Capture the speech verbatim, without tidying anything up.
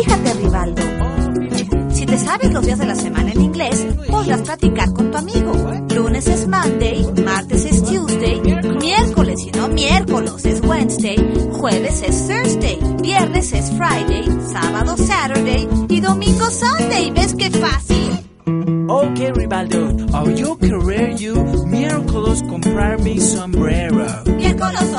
Fíjate, Rivaldo, si te sabes los días de la semana en inglés, podrás practicar con tu amigo. Lunes es Monday, martes es Tuesday, miércoles y no miércoles es Wednesday, jueves es Thursday, viernes es Friday, sábado Saturday y domingo Sunday. ¿Ves qué fácil? Okay, Rivaldo, oh, yo querer you miércoles comprar mi sombrero. Miércoles